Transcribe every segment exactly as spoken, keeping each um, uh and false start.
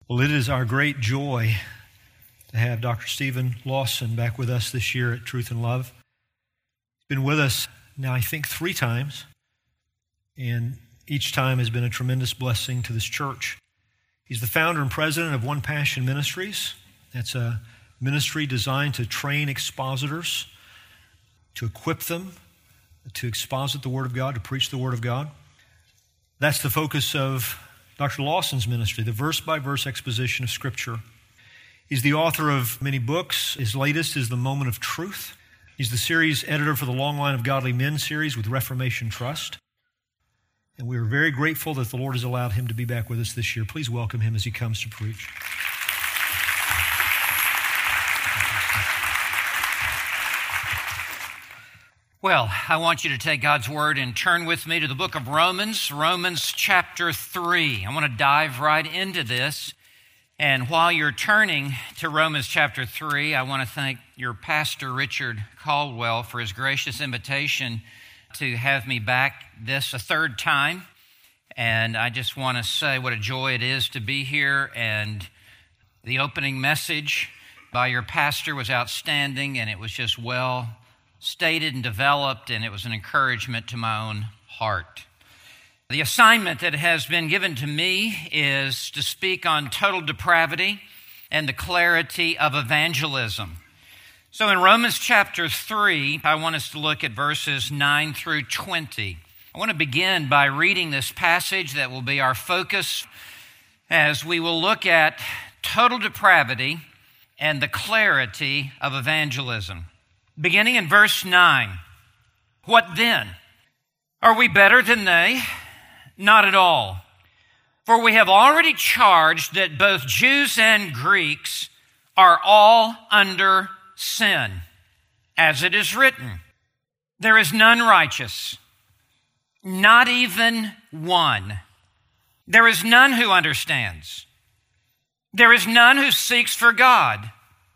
Well, it is our great joy to have Doctor Stephen Lawson back with us this year at Truth and Love. He's been with us now, I think, three times, and each time has been a tremendous blessing to this church. He's the founder and president of One Passion Ministries. That's a ministry designed to train expositors, to equip them, to exposit the Word of God, to preach the Word of God. That's the focus of Doctor Lawson's ministry, the verse-by-verse exposition of Scripture. He's the author of many books. His latest is The Moment of Truth. He's the series editor for the Long Line of Godly Men series with Reformation Trust. And we are very grateful that the Lord has allowed him to be back with us this year. Please welcome him as he comes to preach. Well, I want you to take God's Word and turn with me to the book of Romans, Romans chapter three. I want to dive right into this. And while you're turning to Romans chapter three, I want to thank your pastor, Richard Caldwell, for his gracious invitation to have me back this a third time. And I just want to say what a joy it is to be here. And the opening message by your pastor was outstanding, and it was just well stated and developed, and it was an encouragement to my own heart. The assignment that has been given to me is to speak on total depravity and the clarity of evangelism. So in Romans chapter three, I want us to look at verses nine through twenty. I want to begin by reading this passage that will be our focus as we will look at total depravity and the clarity of evangelism. Beginning in verse nine, what then? Are we better than they? Not at all. For we have already charged that both Jews and Greeks are all under sin. As it is written, there is none righteous, not even one. There is none who understands. There is none who seeks for God.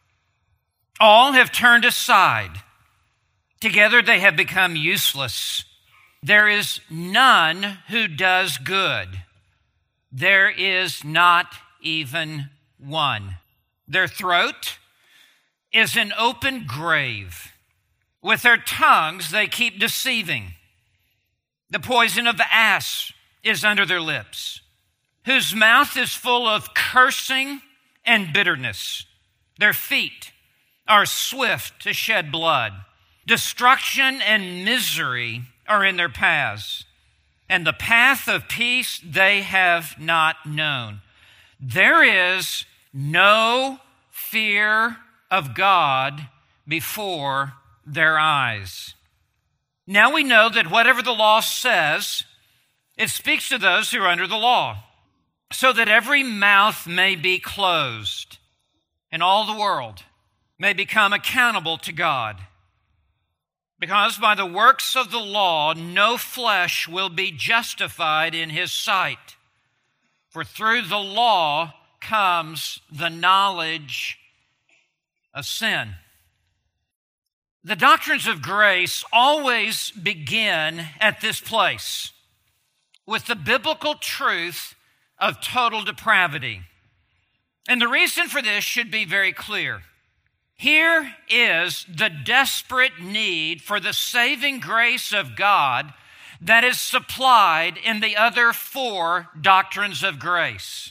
All have turned aside. Together they have become useless. There is none who does good. There is not even one. Their throat is an open grave. With their tongues they keep deceiving. The poison of the ass is under their lips, whose mouth is full of cursing and bitterness. Their feet are swift to shed blood. Destruction and misery are in their paths, and the path of peace they have not known. There is no fear of God before their eyes. Now we know that whatever the law says, it speaks to those who are under the law, so that every mouth may be closed, and all the world may become accountable to God. Because by the works of the law, no flesh will be justified in his sight. For through the law comes the knowledge of sin. The doctrines of grace always begin at this place, with the biblical truth of total depravity. And the reason for this should be very clear. Here is the desperate need for the saving grace of God that is supplied in the other four doctrines of grace.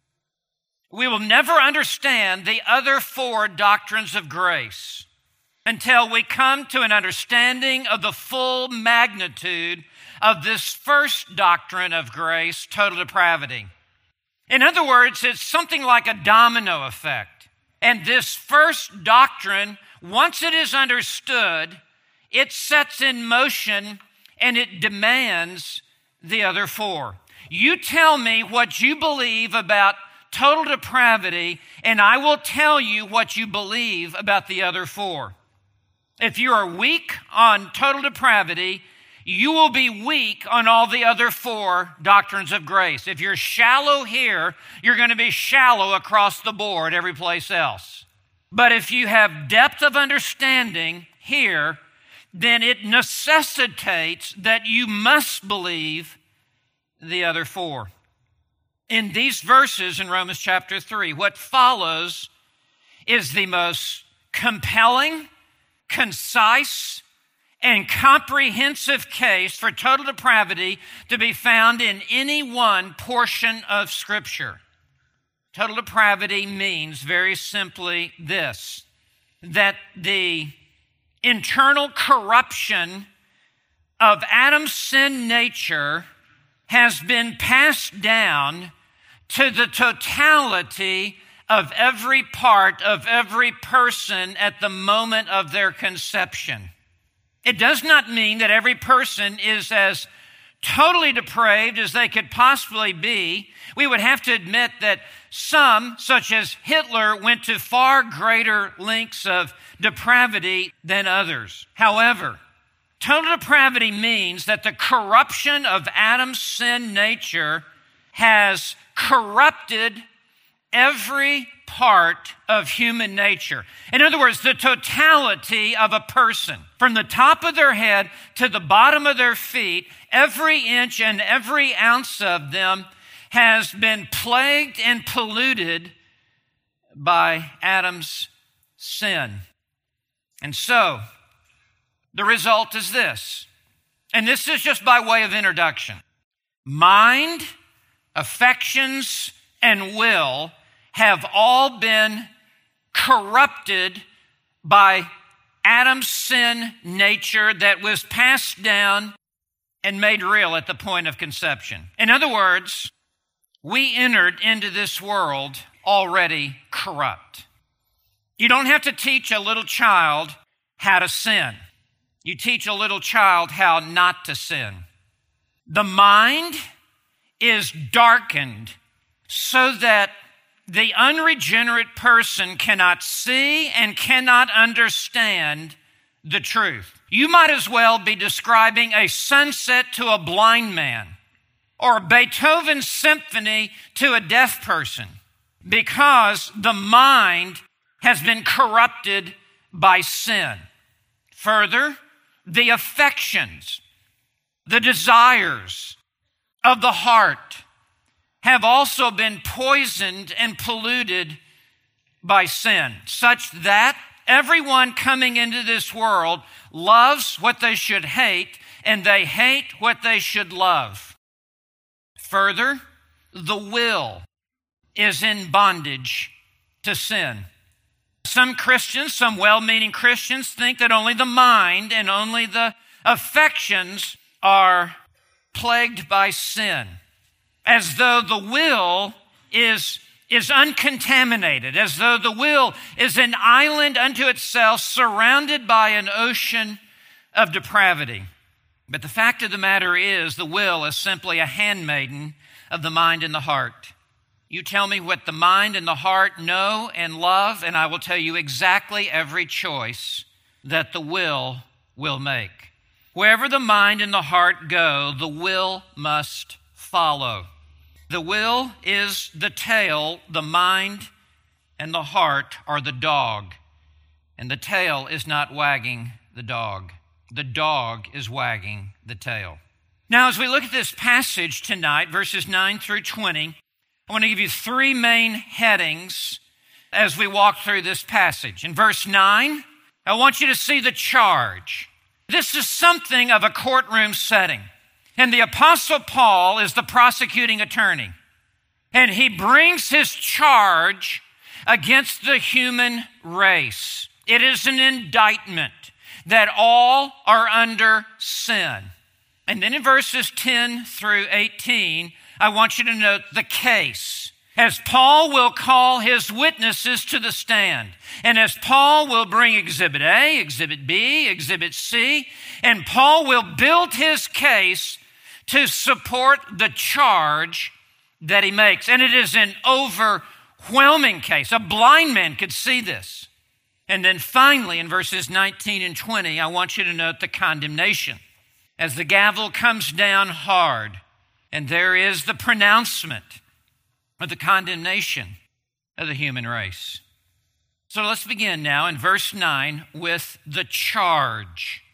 We will never understand the other four doctrines of grace until we come to an understanding of the full magnitude of this first doctrine of grace, total depravity. In other words, it's something like a domino effect. And this first doctrine, once it is understood, it sets in motion and it demands the other four. You tell me what you believe about total depravity, and I will tell you what you believe about the other four. If you are weak on total depravity, you will be weak on all the other four doctrines of grace. If you're shallow here, you're going to be shallow across the board every place else. But if you have depth of understanding here, then it necessitates that you must believe the other four. In these verses in Romans chapter three, what follows is the most compelling, concise, and comprehensive case for total depravity to be found in any one portion of Scripture. Total depravity means very simply this, that the internal corruption of Adam's sin nature has been passed down to the totality of every part of every person at the moment of their conception. It does not mean that every person is as totally depraved as they could possibly be. We would have to admit that some, such as Hitler, went to far greater lengths of depravity than others. However, total depravity means that the corruption of Adam's sin nature has corrupted every part of human nature. In other words, the totality of a person, from the top of their head to the bottom of their feet, every inch and every ounce of them has been plagued and polluted by Adam's sin. And so, the result is this, and this is just by way of introduction. Mind, affections, and will have all been corrupted by Adam's sin nature that was passed down and made real at the point of conception. In other words, we entered into this world already corrupt. You don't have to teach a little child how to sin. You teach a little child how not to sin. The mind is darkened so that the unregenerate person cannot see and cannot understand the truth. You might as well be describing a sunset to a blind man or Beethoven's symphony to a deaf person, because the mind has been corrupted by sin. Further, the affections, the desires of the heart have also been poisoned and polluted by sin, such that everyone coming into this world loves what they should hate, and they hate what they should love. Further, the will is in bondage to sin. Some Christians, some well-meaning Christians, think that only the mind and only the affections are plagued by sin, as though the will is, is uncontaminated, as though the will is an island unto itself surrounded by an ocean of depravity. But the fact of the matter is, the will is simply a handmaiden of the mind and the heart. You tell me what the mind and the heart know and love, and I will tell you exactly every choice that the will will make. Wherever the mind and the heart go, the will must follow. The will is the tail, the mind and the heart are the dog, and the tail is not wagging the dog. The dog is wagging the tail. Now, as we look at this passage tonight, verses nine through twenty, I want to give you three main headings as we walk through this passage. In verse nine, I want you to see the charge. This is something of a courtroom setting. And the Apostle Paul is the prosecuting attorney. And he brings his charge against the human race. It is an indictment that all are under sin. And then in verses ten through eighteen, I want you to note the case. As Paul will call his witnesses to the stand, and as Paul will bring Exhibit A, Exhibit B, Exhibit C, and Paul will build his case to support the charge that he makes. And it is an overwhelming case. A blind man could see this. And then finally, in verses nineteen and twenty, I want you to note the condemnation. As the gavel comes down hard, and there is the pronouncement of the condemnation of the human race. So let's begin now in verse nine with the charge.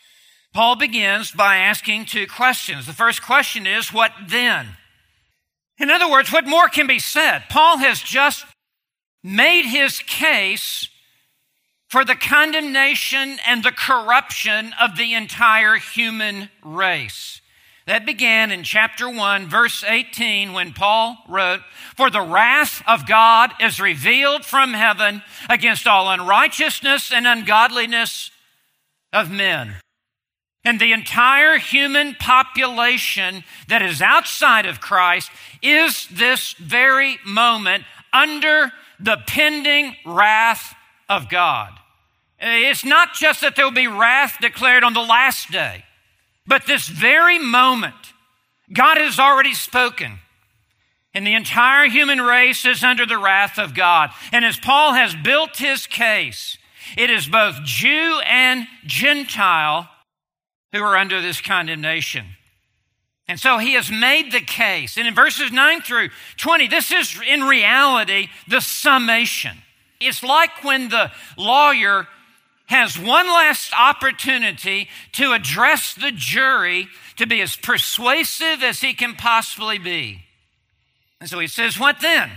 Paul begins by asking two questions. The first question is, what then? In other words, what more can be said? Paul has just made his case for the condemnation and the corruption of the entire human race. That began in chapter one, verse eighteen, when Paul wrote, "For the wrath of God is revealed from heaven against all unrighteousness and ungodliness of men." And the entire human population that is outside of Christ is this very moment under the pending wrath of God. It's not just that there will be wrath declared on the last day, but this very moment, God has already spoken. And the entire human race is under the wrath of God. And as Paul has built his case, it is both Jew and Gentile who are under this condemnation. And so he has made the case. And in verses nine through twenty, this is in reality the summation. It's like when the lawyer has one last opportunity to address the jury to be as persuasive as he can possibly be. And so he says, what then?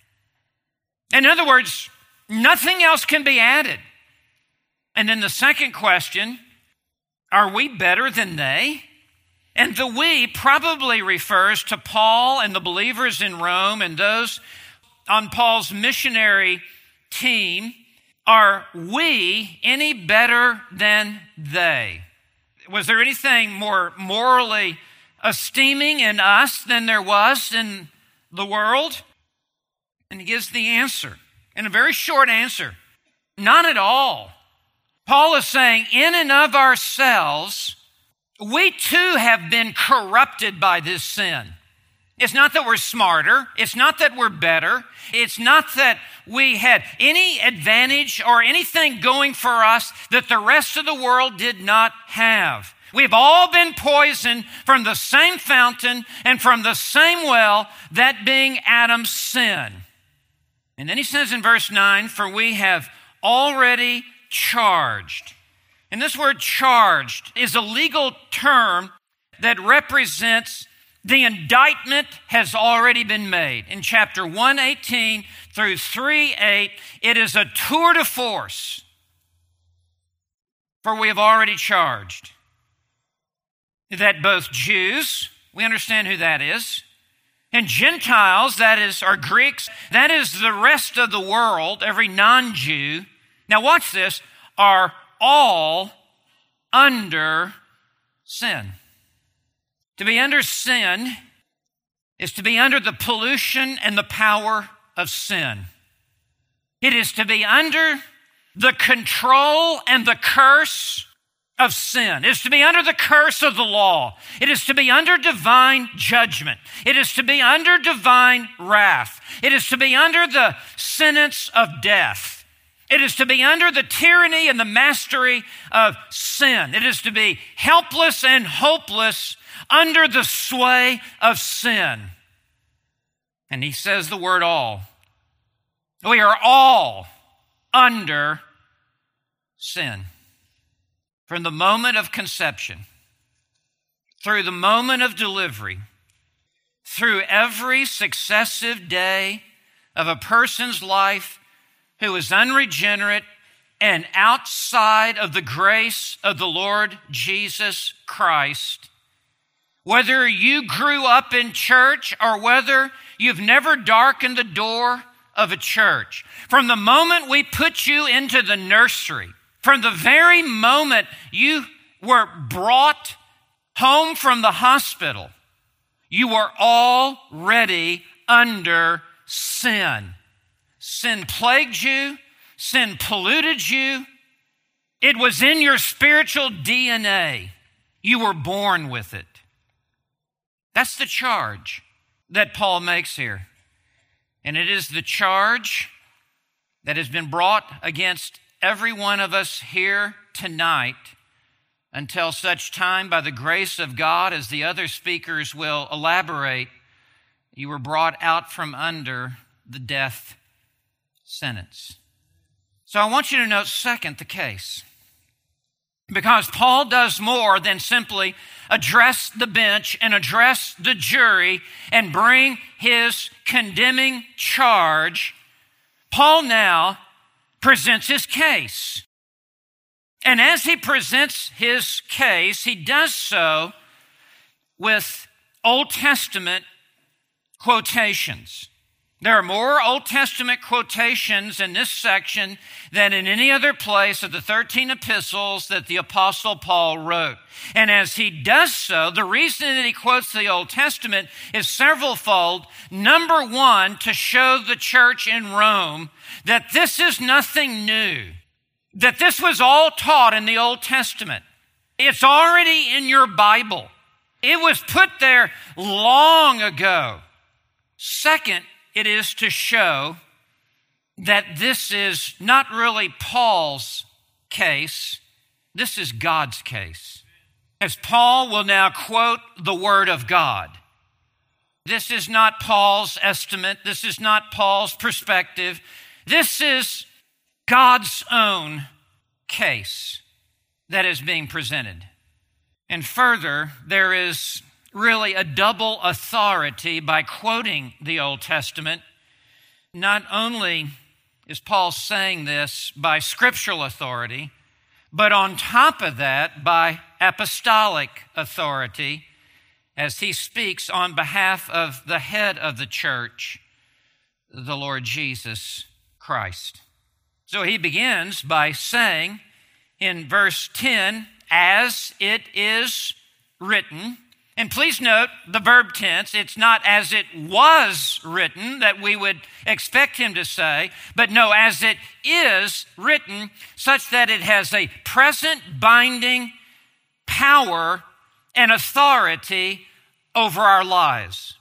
In other words, nothing else can be added. And then the second question, are we better than they? And the we probably refers to Paul and the believers in Rome and those on Paul's missionary team. Are we any better than they? Was there anything more morally esteeming in us than there was in the world? And he gives the answer, and a very short answer. Not at all. Paul is saying, in and of ourselves, we too have been corrupted by this sin. It's not that we're smarter. It's not that we're better. It's not that we had any advantage or anything going for us that the rest of the world did not have. We've all been poisoned from the same fountain and from the same well, that being Adam's sin. And then he says in verse nine, for we have already charged. And this word charged is a legal term that represents the indictment has already been made. In chapter one eighteen through three eight, it is a tour de force. For we have already charged that both Jews, we understand who that is, and Gentiles, that is, or Greeks, that is the rest of the world, every non-Jew. Now watch this, are all under sin. To be under sin is to be under the pollution and the power of sin. It is to be under the control and the curse of sin. It is to be under the curse of the law. It is to be under divine judgment. It is to be under divine wrath. It is to be under the sentence of death. It is to be under the tyranny and the mastery of sin. It is to be helpless and hopeless under the sway of sin. And he says the word all. We are all under sin. From the moment of conception, through the moment of delivery, through every successive day of a person's life who is unregenerate and outside of the grace of the Lord Jesus Christ, whether you grew up in church or whether you've never darkened the door of a church, from the moment we put you into the nursery, from the very moment you were brought home from the hospital, you were already under sin. Sin plagued you. Sin polluted you. It was in your spiritual D N A. You were born with it. That's the charge that Paul makes here. And it is the charge that has been brought against every one of us here tonight until such time, by the grace of God, as the other speakers will elaborate, you were brought out from under the death sentence. So I want you to note, second, the case. Because Paul does more than simply address the bench and address the jury and bring his condemning charge. Paul now presents his case. And as he presents his case, he does so with Old Testament quotations. There are more Old Testament quotations in this section than in any other place of the thirteen epistles that the Apostle Paul wrote. And as he does so, the reason that he quotes the Old Testament is severalfold. Number one, to show the church in Rome that this is nothing new, that this was all taught in the Old Testament. It's already in your Bible. It was put there long ago. Second, it is to show that this is not really Paul's case, this is God's case. As Paul will now quote the Word of God. This is not Paul's estimate, this is not Paul's perspective, this is God's own case that is being presented. And further, there is really a double authority by quoting the Old Testament. Not only is Paul saying this by scriptural authority, but on top of that, by apostolic authority, as he speaks on behalf of the head of the church, the Lord Jesus Christ. So he begins by saying in verse ten, as it is written. And please note the verb tense. It's not as it was written that we would expect him to say, but no, as it is written, such that it has a present binding power and authority over our lives.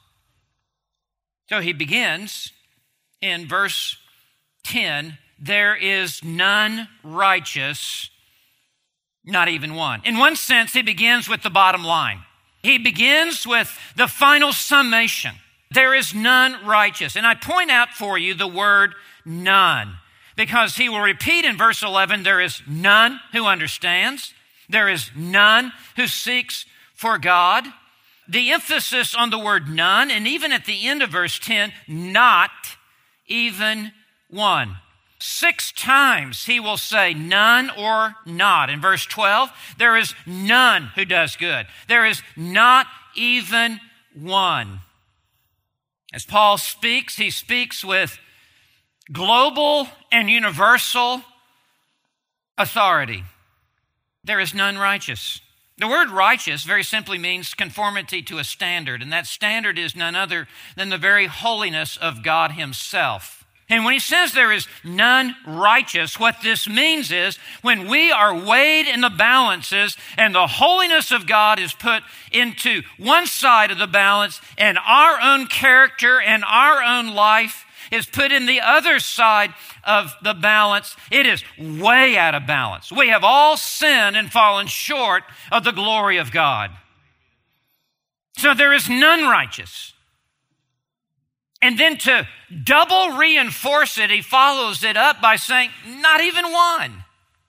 So he begins in verse ten, there is none righteous, not even one. In one sense, he begins with the bottom line. He begins with the final summation. There is none righteous. And I point out for you the word none, because he will repeat in verse eleven, there is none who understands. There is none who seeks for God. The emphasis on the word none, and even at the end of verse ten, not even one. Six times he will say none or not. In verse twelve, there is none who does good. There is not even one. As Paul speaks, he speaks with global and universal authority. There is none righteous. The word righteous very simply means conformity to a standard, and that standard is none other than the very holiness of God himself. And when he says there is none righteous, what this means is when we are weighed in the balances and the holiness of God is put into one side of the balance and our own character and our own life is put in the other side of the balance, it is way out of balance. We have all sinned and fallen short of the glory of God. So there is none righteous. And then to double reinforce it, he follows it up by saying, not even one.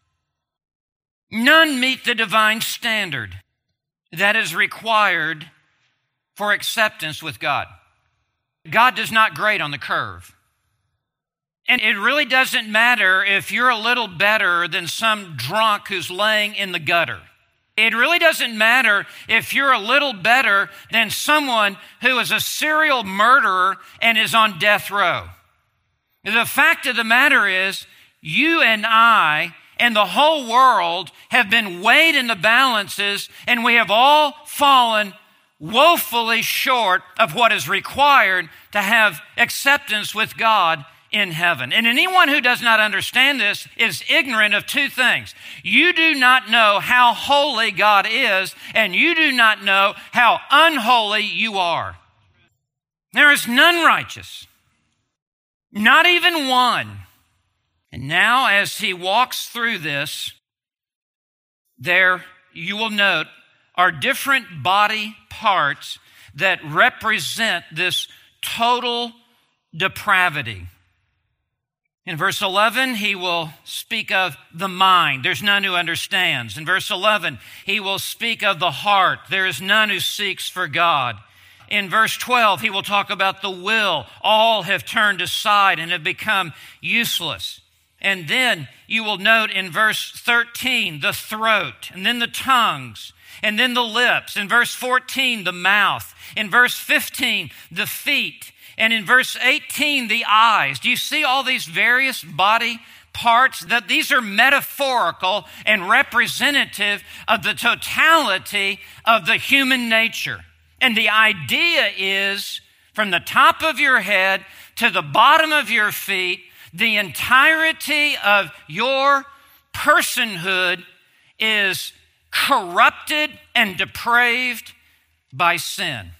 None meet the divine standard that is required for acceptance with God. God does not grade on the curve. And it really doesn't matter if you're a little better than some drunk who's laying in the gutter. It really doesn't matter if you're a little better than someone who is a serial murderer and is on death row. The fact of the matter is, you and I and the whole world have been weighed in the balances, and we have all fallen woefully short of what is required to have acceptance with God in heaven. And anyone who does not understand this is ignorant of two things. You do not know how holy God is, and you do not know how unholy you are. There is none righteous, not even one. And now as he walks through this, there you will note are different body parts that represent this total depravity. In verse eleven, he will speak of the mind. There's none who understands. In verse eleven, he will speak of the heart. There is none who seeks for God. In verse twelve, he will talk about the will. All have turned aside and have become useless. And then you will note in verse thirteen, the throat, and then the tongues, and then the lips. In verse fourteen, the mouth. In verse fifteen, the feet. And in verse eighteen, the eyes. Do you see all these various body parts? That these are metaphorical and representative of the totality of the human nature. And the idea is, from the top of your head to the bottom of your feet, the entirety of your personhood is corrupted and depraved by sin.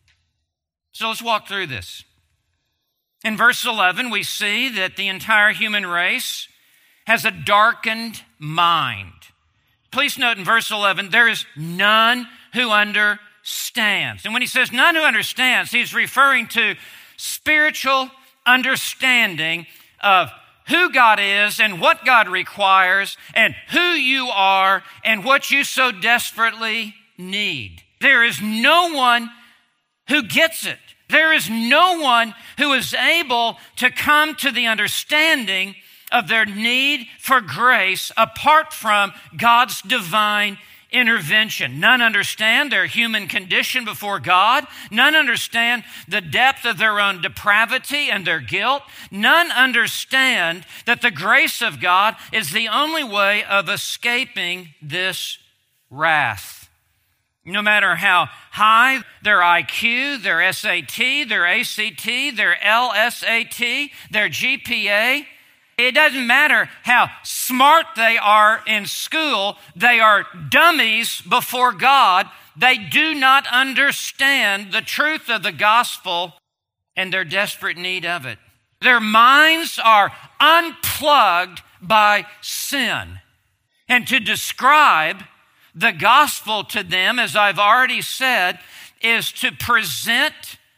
So let's walk through this. In verse eleven, we see that the entire human race has a darkened mind. Please note in verse eleven, there is none who understands. And when he says none who understands, he's referring to spiritual understanding of who God is and what God requires and who you are and what you so desperately need. There is no one who gets it. There is no one who is able to come to the understanding of their need for grace apart from God's divine intervention. None understand their human condition before God. None understand the depth of their own depravity and their guilt. None understand that the grace of God is the only way of escaping this wrath. No matter how high their I Q, their S A T, their A C T, their L S A T, their G P A, it doesn't matter how smart they are in school, they are dummies before God. They do not understand the truth of the gospel and their desperate need of it. Their minds are unplugged by sin. And to describe the gospel to them, as I've already said, is to present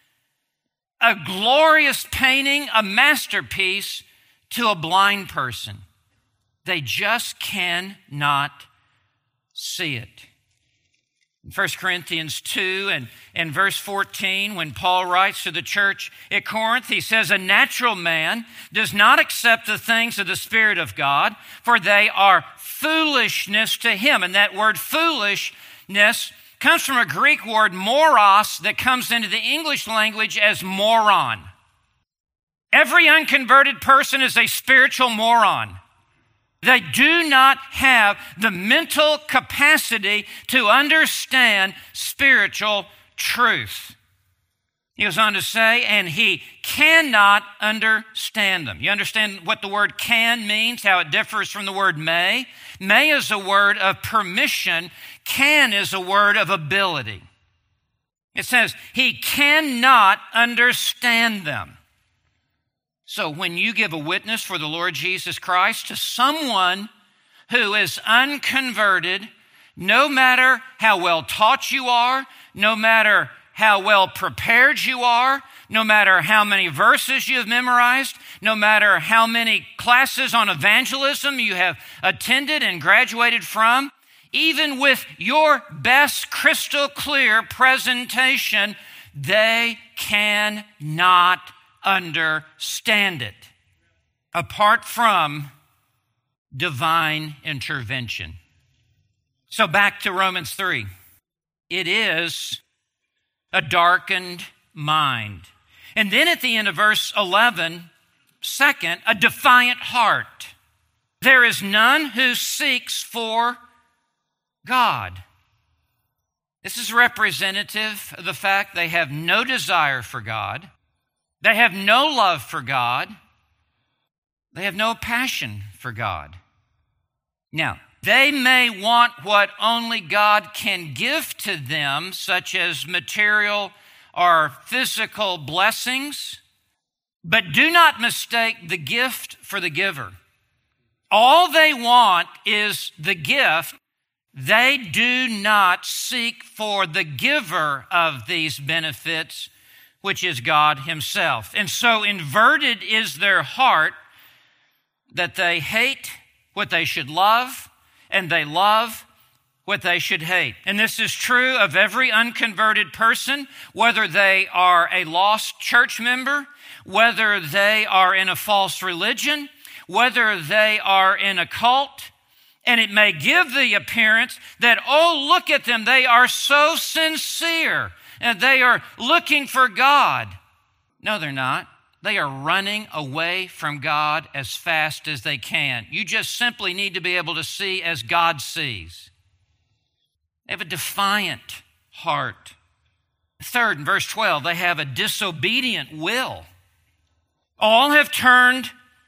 a glorious painting, a masterpiece, to a blind person. They just cannot see it. In First Corinthians two and, and verse fourteen, when Paul writes to the church at Corinth, he says, a natural man does not accept the things of the Spirit of God, for they are foolishness to him. And that word foolishness comes from a Greek word moros that comes into the English language as moron. Every unconverted person is a spiritual moron. They do not have the mental capacity to understand spiritual truth. He goes on to say, and he cannot understand them. You understand what the word can means, how it differs from the word may? May is a word of permission. Can is a word of ability. It says, he cannot understand them. So when you give a witness for the Lord Jesus Christ to someone who is unconverted, no matter how well taught you are, no matter how well prepared you are, no matter how many verses you have memorized, no matter how many classes on evangelism you have attended and graduated from, even with your best crystal clear presentation, they cannot understand it apart from divine intervention. So back to Romans three. It is a darkened mind. And then at the end of verse eleven, second, a defiant heart. There is none who seeks for God. This is representative of the fact they have no desire for God. They have no love for God. They have no passion for God. Now, they may want what only God can give to them, such as material or physical blessings, but do not mistake the gift for the giver. All they want is the gift. They do not seek for the giver of these benefits, which is God himself. And so inverted is their heart that they hate what they should love, and they love what they should hate. And this is true of every unconverted person, whether they are a lost church member, whether they are in a false religion, whether they are in a cult. And it may give the appearance that, oh, look at them, they are so sincere, and they are looking for God. No, they're not. They are running away from God as fast as they can. You just simply need to be able to see as God sees. They have a defiant heart. Third, in verse twelve, they have a disobedient will. All have turned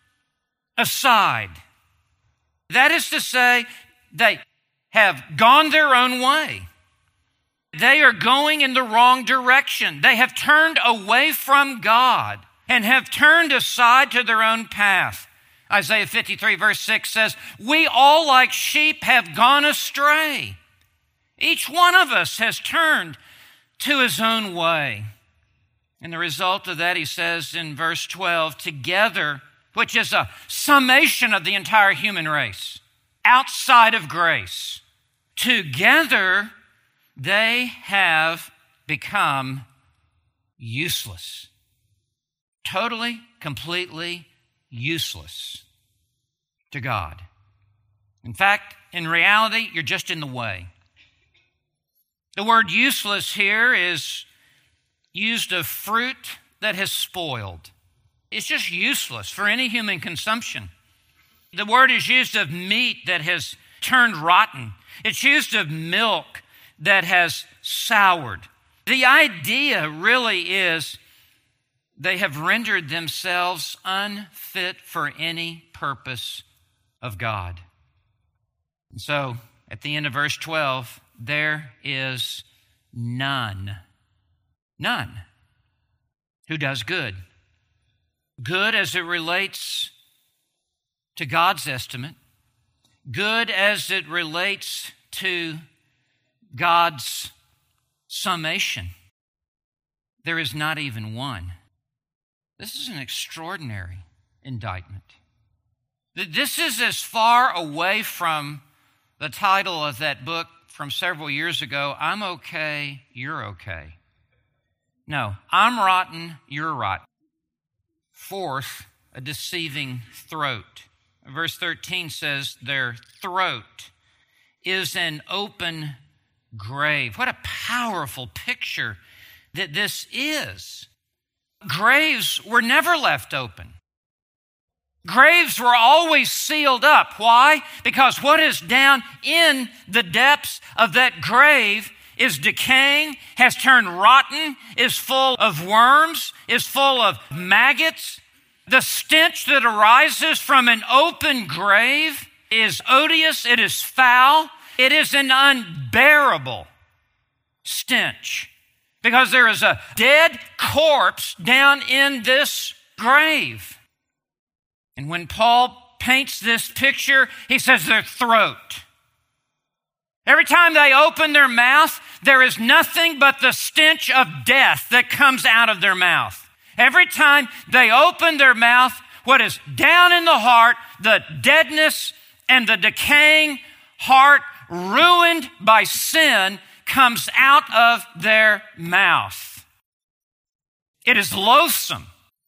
aside. That is to say, they have gone their own way. They are going in the wrong direction. They have turned away from God and have turned aside to their own path. Isaiah fifty-three verse six says, "We all like sheep have gone astray. Each one of us has turned to his own way." And the result of that, he says in verse twelve, together, which is a summation of the entire human race, outside of grace, together they have become useless. Totally, completely useless to God. In fact, in reality, you're just in the way. The word useless here is used of fruit that has spoiled. It's just useless for any human consumption. The word is used of meat that has turned rotten. It's used of milk that has soured. The idea really is they have rendered themselves unfit for any purpose of God. And so, at the end of verse twelve, there is none, none who does good. Good as it relates to God's estimate, good as it relates to God's summation. There is not even one. This is an extraordinary indictment. This is as far away from the title of that book from several years ago, I'm okay, you're okay. No, I'm rotten, you're rotten. Fourth, a deceiving throat. Verse thirteen says, their throat is an open grave. What a powerful picture that this is. Graves were never left open. Graves were always sealed up. Why? Because what is down in the depths of that grave is decaying, has turned rotten, is full of worms, is full of maggots. The stench that arises from an open grave is odious, it is foul, it is an unbearable stench because there is a dead corpse down in this grave. And when Paul paints this picture, he says their throat. Every time they open their mouth, there is nothing but the stench of death that comes out of their mouth. Every time they open their mouth, what is down in the heart, the deadness and the decaying heart ruined by sin comes out of their mouth. It is loathsome.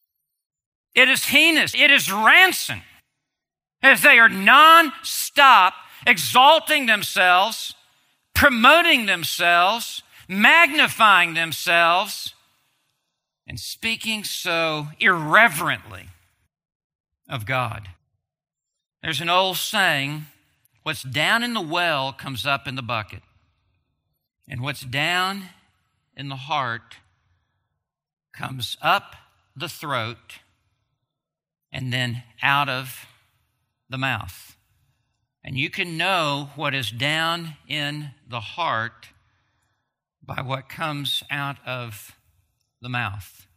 It is heinous. It is rancid. As they are non-stop exalting themselves, promoting themselves, magnifying themselves, and speaking so irreverently of God. There's an old saying, what's down in the well comes up in the bucket. And what's down in the heart comes up the throat and then out of the mouth. And you can know what is down in the heart by what comes out of the mouth.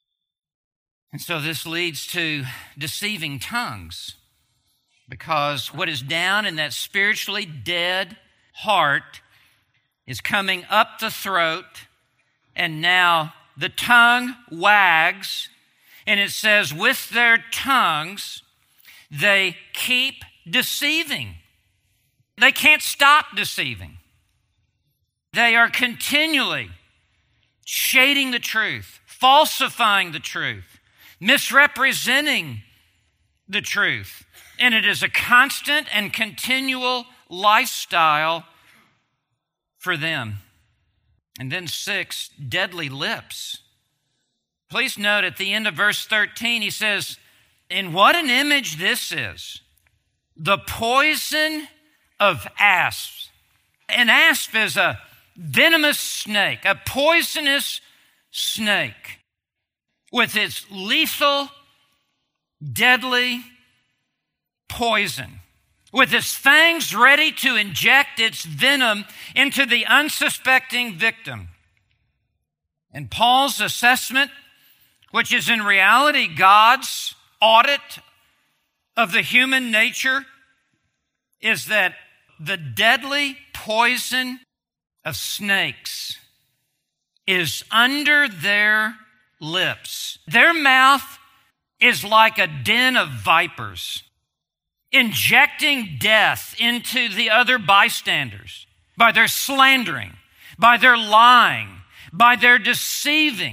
And so this leads to deceiving tongues, because what is down in that spiritually dead heart is coming up the throat, and now the tongue wags, and it says, with their tongues they keep deceiving. They can't stop deceiving. They are continually shading the truth, falsifying the truth, misrepresenting the truth. And it is a constant and continual lifestyle for them. And then six, deadly lips. Please note at the end of verse thirteen, he says, and what an image this is. The poison of asps. An asp is a venomous snake, a poisonous snake with its lethal, deadly poison, with its fangs ready to inject its venom into the unsuspecting victim. And Paul's assessment, which is in reality God's audit of the human nature, is that the deadly poison of snakes is under their lips. Their mouth is like a den of vipers, injecting death into the other bystanders by their slandering, by their lying, by their deceiving.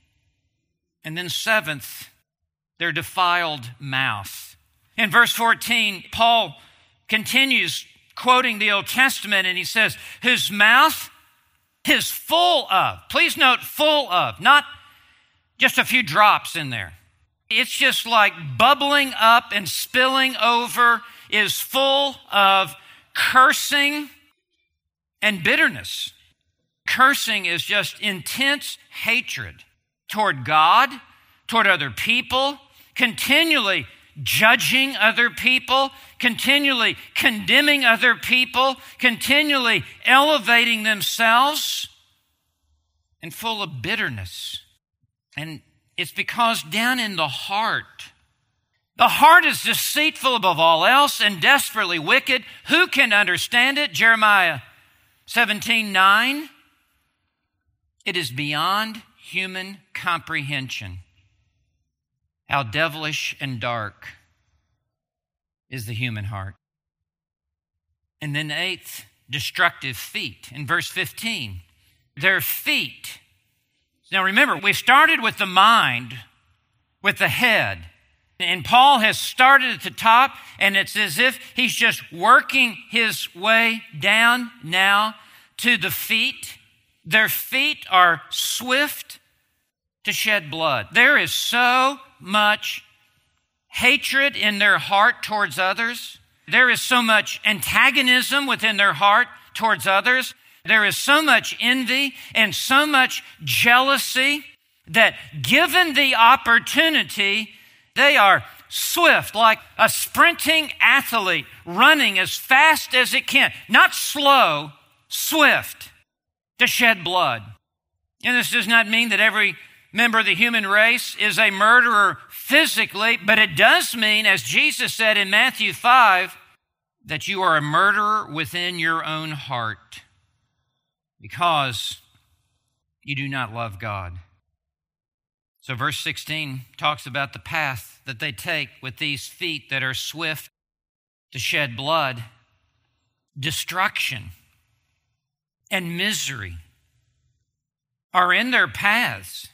And then seventh, their defiled mouth. In verse fourteen, Paul continues quoting the Old Testament, and he says, whose mouth is full of, please note full of, not just a few drops in there. It's just like bubbling up and spilling over, is full of cursing and bitterness. Cursing is just intense hatred toward God, toward other people, continually judging other people, continually condemning other people, continually elevating themselves, and full of bitterness. And it's because down in the heart, the heart is deceitful above all else and desperately wicked. Who can understand it? Jeremiah seventeen nine. It is beyond human comprehension. How devilish and dark is the human heart. And then eighth, destructive feet. In verse fifteen, their feet. Now remember, we started with the mind, with the head. And Paul has started at the top, and it's as if he's just working his way down now to the feet. Their feet are swift to shed blood. There is so much hatred in their heart towards others. There is so much antagonism within their heart towards others. There is so much envy and so much jealousy that given the opportunity, they are swift, like a sprinting athlete running as fast as it can. Not slow, swift to shed blood. And this does not mean that every member of the human race is a murderer physically, but it does mean, as Jesus said in Matthew five, that you are a murderer within your own heart because you do not love God. So verse sixteen talks about the path that they take with these feet that are swift to shed blood. Destruction and misery are in their paths.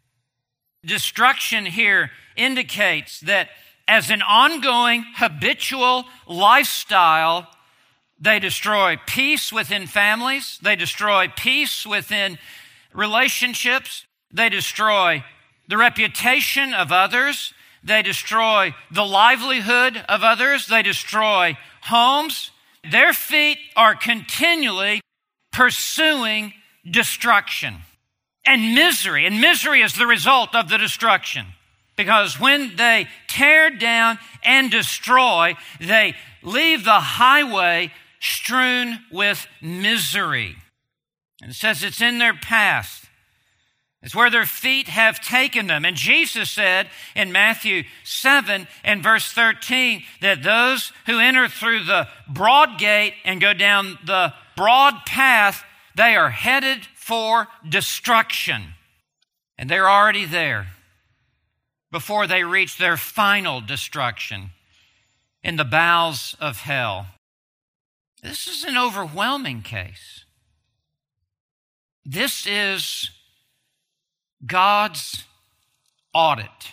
Destruction here indicates that as an ongoing habitual lifestyle, they destroy peace within families, they destroy peace within relationships, they destroy the reputation of others, they destroy the livelihood of others, they destroy homes. Their feet are continually pursuing destruction and misery. And misery is the result of the destruction. Because when they tear down and destroy, they leave the highway strewn with misery. And it says it's in their path. It's where their feet have taken them. And Jesus said in Matthew seven and verse thirteen that those who enter through the broad gate and go down the broad path, they are headed for destruction. And they're already there before they reach their final destruction. in the bowels of hell. This is an overwhelming case. This is God's audit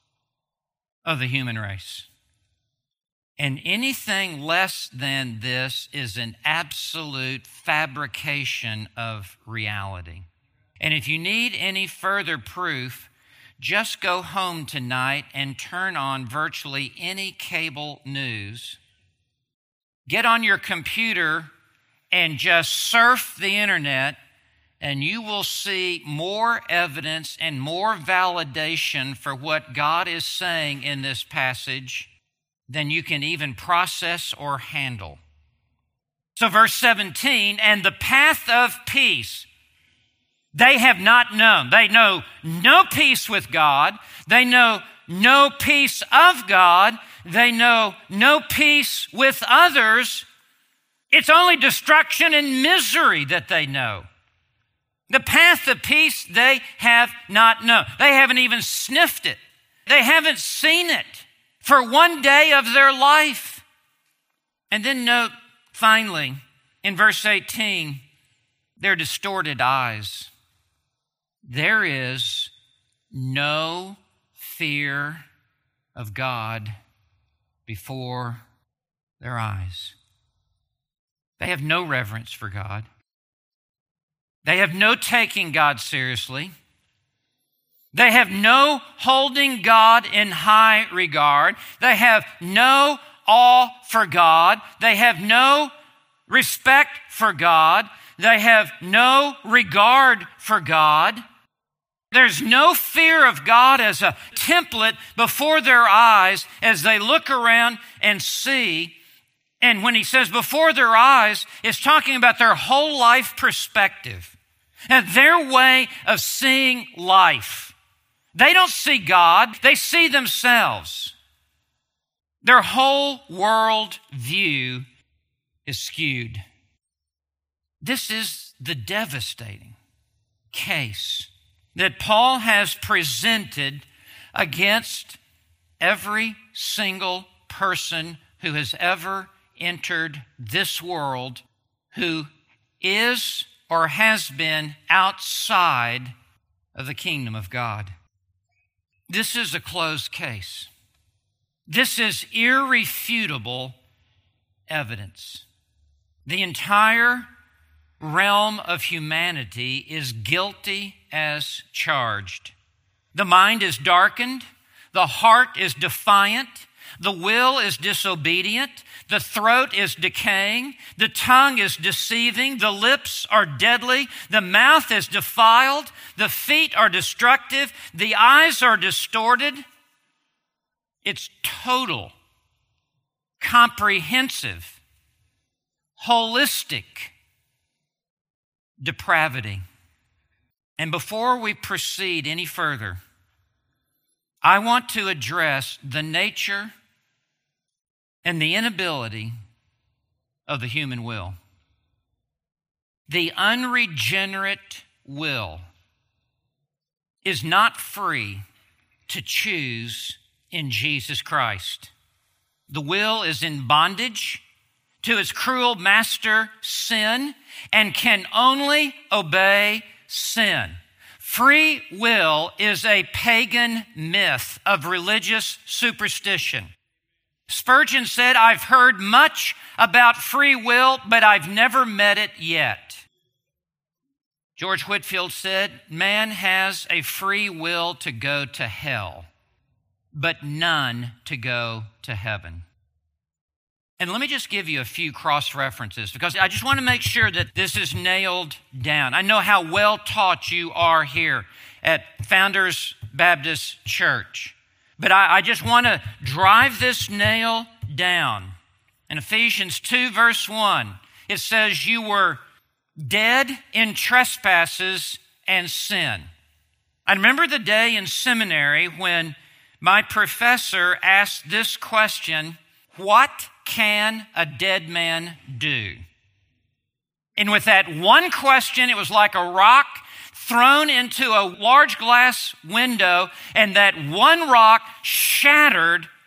of the human race. And anything less than this is an absolute fabrication of reality. And if you need any further proof, just go home tonight and turn on virtually any cable news. Get on your computer and just surf the internet, and you will see more evidence and more validation for what God is saying in this passage than you can even process or handle. So verse seventeen, and the path of peace they have not known. They know no peace with God. They know no peace of God. They know no peace with others. It's only destruction and misery that they know. The path of peace they have not known. They haven't even sniffed it. They haven't seen it for one day of their life. And then note, finally, in verse eighteen, their distorted eyes. There is no fear of God before their eyes. They have no reverence for God. They have no taking God seriously. They have no holding God in high regard. They have no awe for God. They have no respect for God. They have no regard for God. There's no fear of God as a template before their eyes as they look around and see. And when he says before their eyes, it's talking about their whole life perspective and their way of seeing life. They don't see God, they see themselves. Their whole world view is skewed. This is the devastating case that Paul has presented against every single person who has ever entered this world who is or has been outside of the kingdom of God. This is a closed case. This is irrefutable evidence. The entire realm of humanity is guilty as charged. The mind is darkened, the heart is defiant, the will is disobedient, the throat is decaying, the tongue is deceiving, the lips are deadly, the mouth is defiled, the feet are destructive, the eyes are distorted. It's total, comprehensive, holistic depravity. And before we proceed any further, I want to address the nature and the inability of the human will. The unregenerate will is not free to choose in Jesus Christ. The will is in bondage to its cruel master, sin, and can only obey sin. Free will is a pagan myth of religious superstition. Spurgeon said, "I've heard much about free will, but I've never met it yet." George Whitefield said, "Man has a free will to go to hell, but none to go to heaven." And let me just give you a few cross-references because I just want to make sure that this is nailed down. I know how well taught you are here at Founders Baptist Church, but I, I just want to drive this nail down. In Ephesians two, verse one, it says, "You were dead in trespasses and sin." I remember the day in seminary when my professor asked this question, "What can a dead man do?" And with that one question, it was like a rock thrown into a large glass window, and that one rock shattered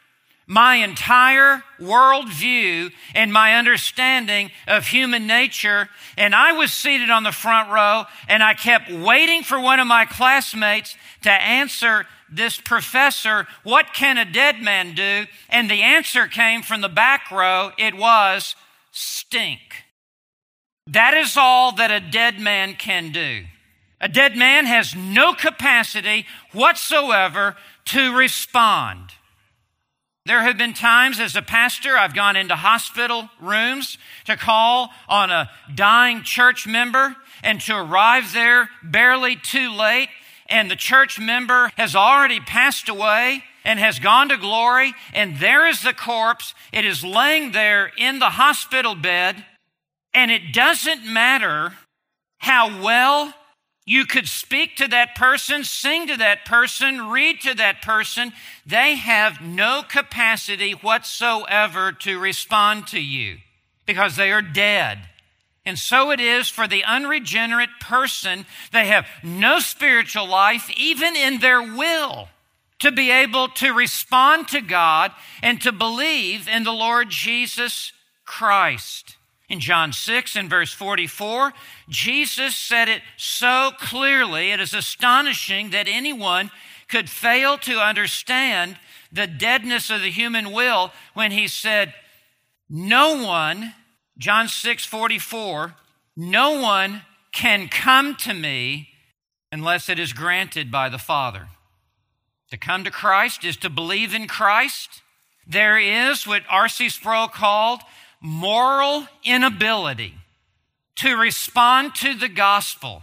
my entire worldview and my understanding of human nature. And I was seated on the front row, and I kept waiting for one of my classmates to answer this professor, what can a dead man do? And the answer came from the back row. It was stink. That is all that a dead man can do. A dead man has no capacity whatsoever to respond. There have been times as a pastor, I've gone into hospital rooms to call on a dying church member and to arrive there barely too late, and the church member has already passed away and has gone to glory, and there is the corpse. It is laying there in the hospital bed, and it doesn't matter how well you could speak to that person, sing to that person, read to that person. They have no capacity whatsoever to respond to you because they are dead. And so it is for the unregenerate person. They have no spiritual life, even in their will, to be able to respond to God and to believe in the Lord Jesus Christ. In John six and verse forty-four, Jesus said it so clearly, it is astonishing that anyone could fail to understand the deadness of the human will when he said, no one, John six forty-four, no one can come to me unless it is granted by the Father. To come to Christ is to believe in Christ. There is what R C Sproul called moral inability to respond to the gospel.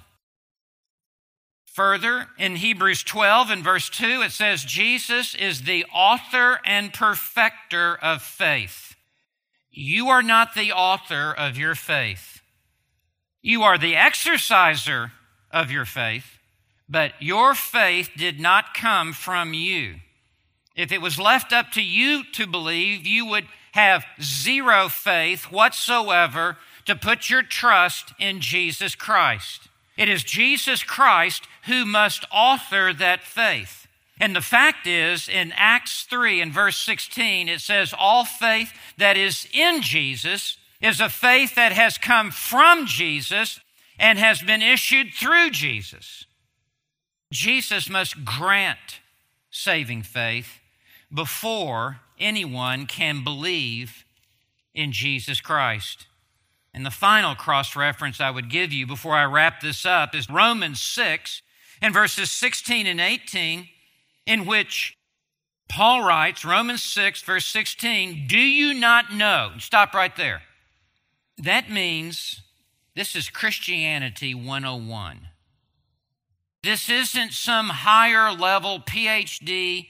Further, in Hebrews twelve and verse two, it says, Jesus is the author and perfecter of faith. You are not the author of your faith. You are the exerciser of your faith, but your faith did not come from you. If it was left up to you to believe, you would have zero faith whatsoever to put your trust in Jesus Christ. It is Jesus Christ who must author that faith. And the fact is, in Acts three and verse sixteen, it says, all faith that is in Jesus is a faith that has come from Jesus and has been issued through Jesus. Jesus must grant saving faith before anyone can believe in Jesus Christ. And the final cross-reference I would give you before I wrap this up is Romans six and verses sixteen and eighteen, in which Paul writes, Romans six, verse sixteen, do you not know? Stop right there. That means this is Christianity one oh one. This isn't some higher level P H D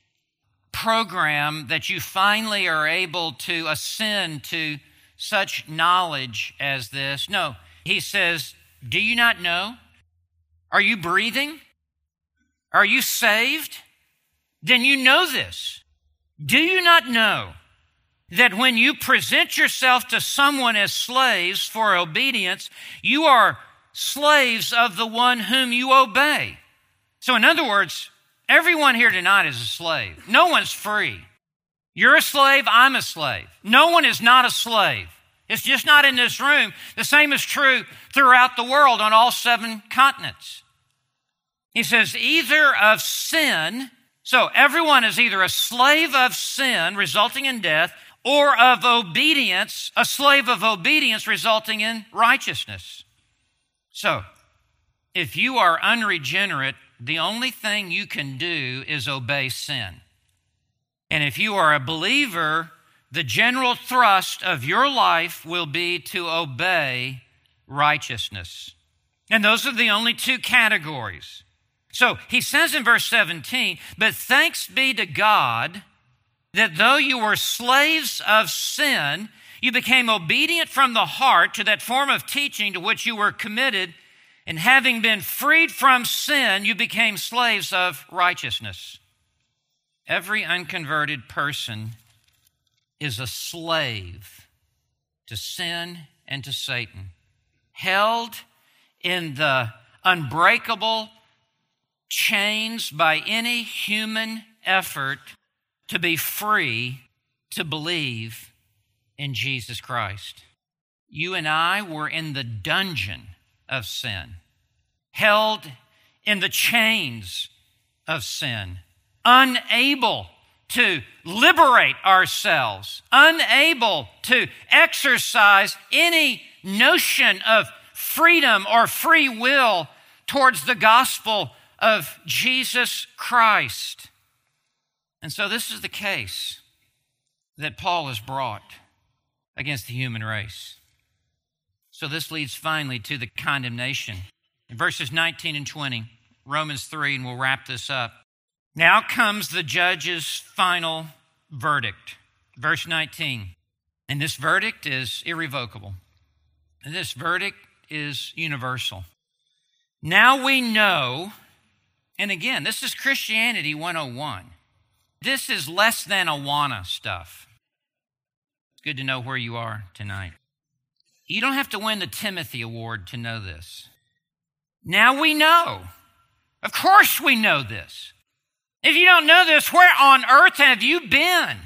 program that you finally are able to ascend to such knowledge as this. No, he says, do you not know? Are you breathing? Are you saved? Then you know this. Do you not know that when you present yourself to someone as slaves for obedience, you are slaves of the one whom you obey? So in other words, everyone here tonight is a slave. No one's free. You're a slave, I'm a slave. No one is not a slave. It's just not in this room. The same is true throughout the world on all seven continents. He says, either of sin, so everyone is either a slave of sin resulting in death, or of obedience, a slave of obedience resulting in righteousness. So, if you are unregenerate, the only thing you can do is obey sin. And if you are a believer, the general thrust of your life will be to obey righteousness. And those are the only two categories. So he says in verse seventeen, but thanks be to God that though you were slaves of sin, you became obedient from the heart to that form of teaching to which you were committed, and having been freed from sin, you became slaves of righteousness. Every unconverted person is a slave to sin and to Satan, held in the unbreakable chains by any human effort to be free to believe in Jesus Christ. You and I were in the dungeon of sin, held in the chains of sin, unable to liberate ourselves, unable to exercise any notion of freedom or free will towards the gospel of Jesus Christ. And so this is the case that Paul has brought against the human race. So this leads finally to the condemnation. In verses nineteen and twenty, Romans three, and we'll wrap this up. Now comes the judge's final verdict. Verse nineteen. And this verdict is irrevocable. And this verdict is universal. Now we know, and again, this is Christianity one oh one. This is less than Awana stuff. It's good to know where you are tonight. You don't have to win the Timothy Award to know this. Now we know. Of course we know this. If you don't know this, where on earth have you been?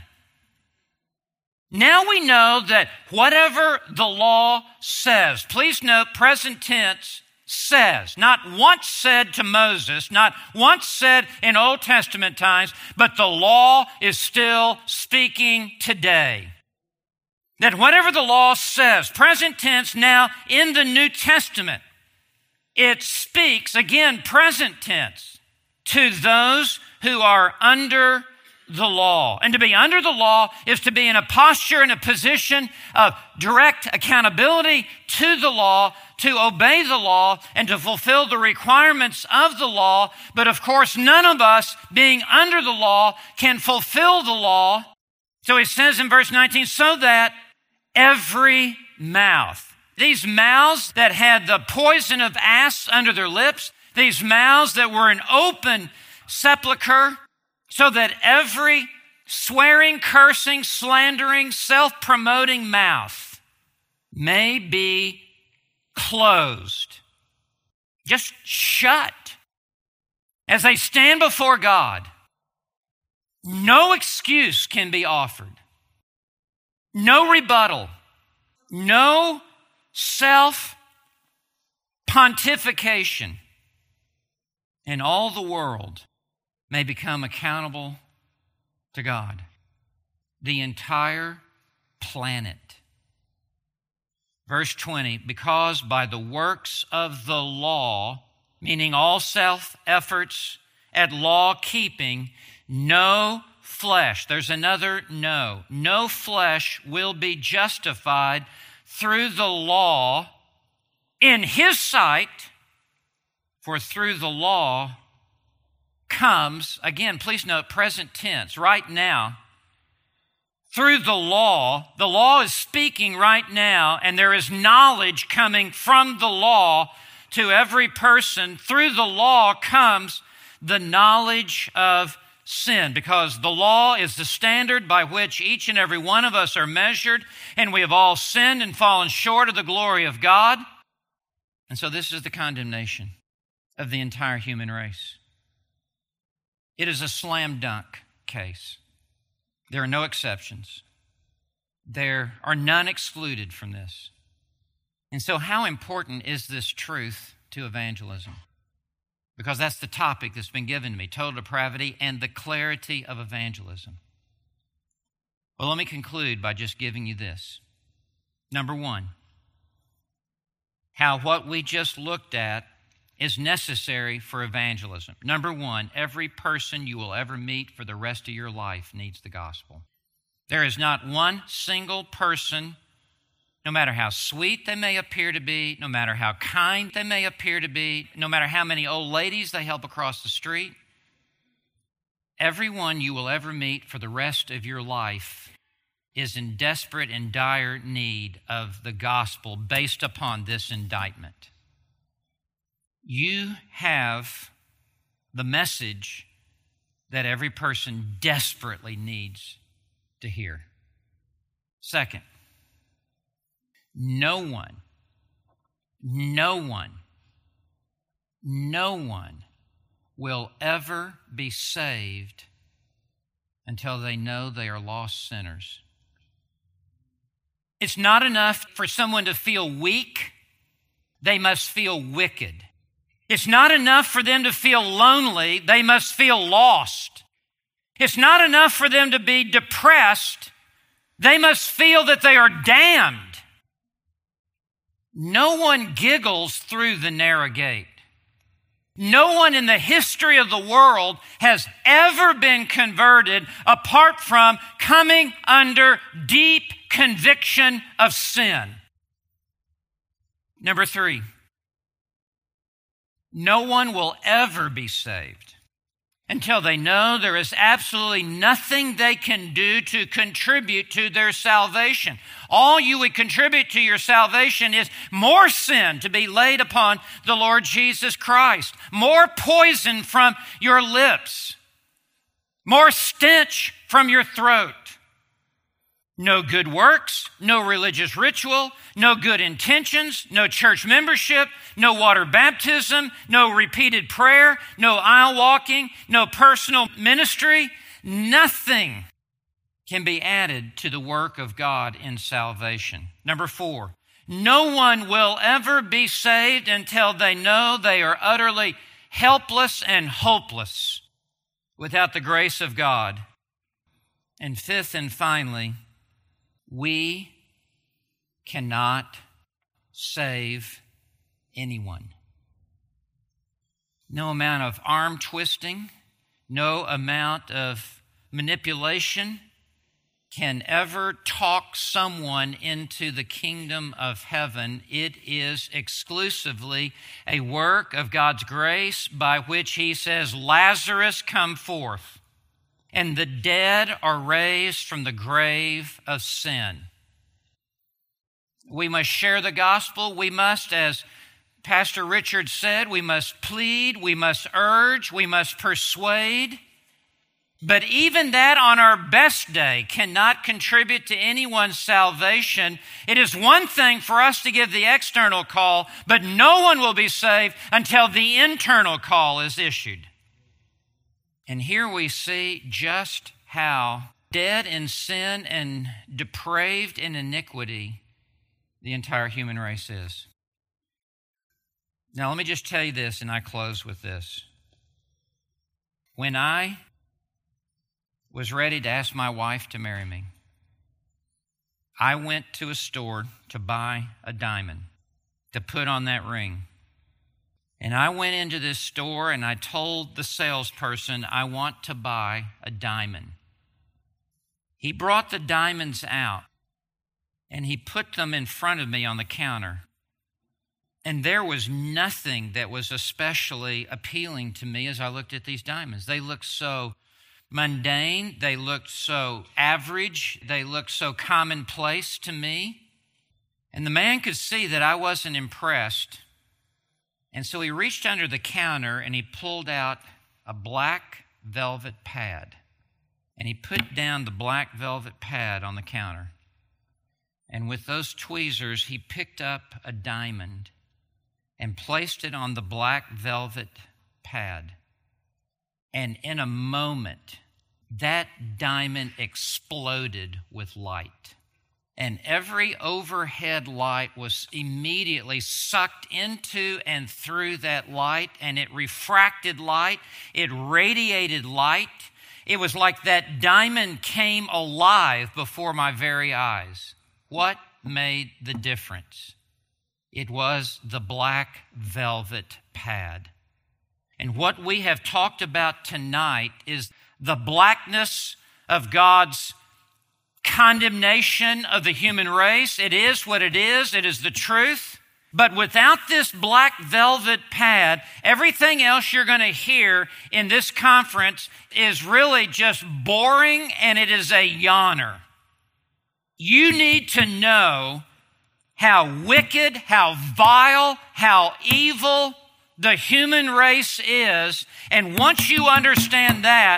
Now we know that whatever the law says, please note present tense, says, not once said to Moses, not once said in Old Testament times, but the law is still speaking today. That whatever the law says, present tense now in the New Testament, it speaks, again, present tense, to those who are under the law. And to be under the law is to be in a posture and a position of direct accountability to the law, to obey the law, and to fulfill the requirements of the law. But of course, none of us being under the law can fulfill the law. So he says in verse nineteen, so that every mouth, these mouths that had the poison of asps under their lips, these mouths that were an open sepulcher, so that every swearing, cursing, slandering, self-promoting mouth may be closed, just shut. As they stand before God, no excuse can be offered. No rebuttal, no self-pontification, and all the world may become accountable to God. The entire planet. Verse twenty, because by the works of the law, meaning all self-efforts at law-keeping, no flesh, there's another no, no flesh will be justified through the law in his sight, for through the law comes, again, please note present tense, right now, through the law, the law is speaking right now, and there is knowledge coming from the law to every person. Through the law comes the knowledge of sin, because the law is the standard by which each and every one of us are measured, and we have all sinned and fallen short of the glory of God. And so this is the condemnation of the entire human race. It is a slam dunk case. There are no exceptions. There are none excluded from this. And so how important is this truth to evangelism? Because that's the topic that's been given to me, total depravity and the clarity of evangelism. Well, let me conclude by just giving you this. Number one, how what we just looked at is necessary for evangelism. Number one, every person you will ever meet for the rest of your life needs the gospel. There is not one single person, no matter how sweet they may appear to be, no matter how kind they may appear to be, no matter how many old ladies they help across the street, everyone you will ever meet for the rest of your life is in desperate and dire need of the gospel based upon this indictment. You have the message that every person desperately needs to hear. Second, no one, no one, no one will ever be saved until they know they are lost sinners. It's not enough for someone to feel weak. They must feel wicked. It's not enough for them to feel lonely. They must feel lost. It's not enough for them to be depressed. They must feel that they are damned. No one giggles through the narrow gate. No one in the history of the world has ever been converted apart from coming under deep conviction of sin. Number three, no one will ever be saved until they know there is absolutely nothing they can do to contribute to their salvation. All you would contribute to your salvation is more sin to be laid upon the Lord Jesus Christ, more poison from your lips, more stench from your throat. No good works, no religious ritual, no good intentions, no church membership, no water baptism, no repeated prayer, no aisle walking, no personal ministry. Nothing can be added to the work of God in salvation. Number four, no one will ever be saved until they know they are utterly helpless and hopeless without the grace of God. And fifth and finally, we cannot save anyone. No amount of arm twisting, no amount of manipulation can ever talk someone into the kingdom of heaven. It is exclusively a work of God's grace by which He says, Lazarus, come forth. And the dead are raised from the grave of sin. We must share the gospel. We must, as Pastor Richard said, we must plead, we must urge, we must persuade. But even that on our best day cannot contribute to anyone's salvation. It is one thing for us to give the external call, but no one will be saved until the internal call is issued. And here we see just how dead in sin and depraved in iniquity the entire human race is. Now, let me just tell you this, and I close with this. When I was ready to ask my wife to marry me, I went to a store to buy a diamond to put on that ring. And I went into this store and I told the salesperson, I want to buy a diamond. He brought the diamonds out and he put them in front of me on the counter. And there was nothing that was especially appealing to me as I looked at these diamonds. They looked so mundane. They looked so average. They looked so commonplace to me. And the man could see that I wasn't impressed. And so he reached under the counter and he pulled out a black velvet pad. And he put down the black velvet pad on the counter. And with those tweezers, he picked up a diamond and placed it on the black velvet pad. And in a moment, that diamond exploded with light. And every overhead light was immediately sucked into and through that light, and it refracted light, it radiated light. It was like that diamond came alive before my very eyes. What made the difference? It was the black velvet pad. And what we have talked about tonight is the blackness of God's condemnation of the human race. It is what it is. It is the truth. But without this black velvet pad, everything else you're going to hear in this conference is really just boring, and it is a yawner. You need to know how wicked, how vile, how evil the human race is. And once you understand that,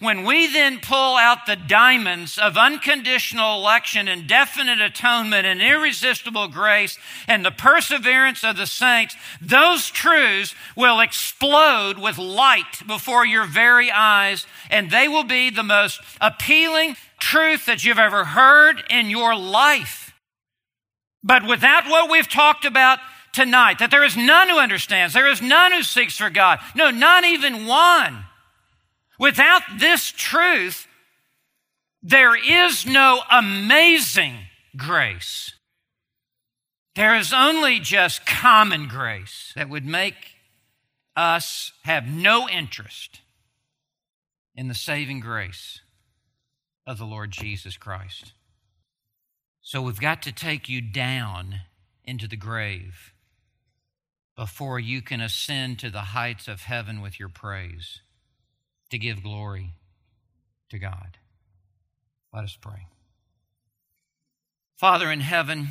When we then pull out the diamonds of unconditional election and definite atonement and irresistible grace and the perseverance of the saints, those truths will explode with light before your very eyes, and they will be the most appealing truth that you've ever heard in your life. But without what we've talked about tonight, that there is none who understands, there is none who seeks for God, no, not even one. Without this truth, there is no amazing grace. There is only just common grace that would make us have no interest in the saving grace of the Lord Jesus Christ. So we've got to take you down into the grave before you can ascend to the heights of heaven with your praise, to give glory to God. Let us pray. Father in heaven,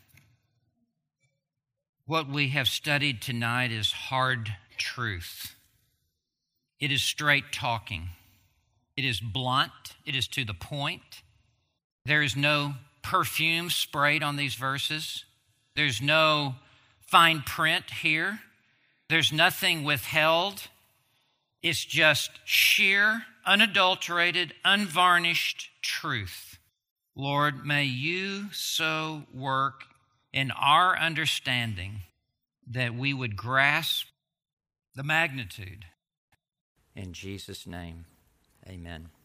what we have studied tonight is hard truth. It is straight talking. It is blunt. It is to the point. There is no perfume sprayed on these verses. There's no fine print here. There's nothing withheld. It's just sheer, unadulterated, unvarnished truth. Lord, may you so work in our understanding that we would grasp the magnitude. In Jesus' name, amen.